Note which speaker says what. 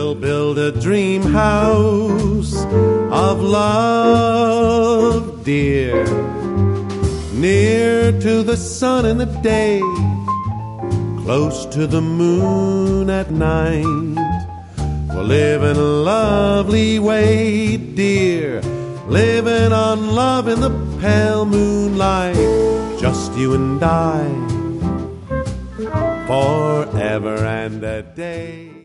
Speaker 1: We'll build a dream house of love, dear, near to the sun in the day, close to the moon at night. We'll live in a lovely way, dear, living on love in the pale moonlight, just you and I, forever and a day.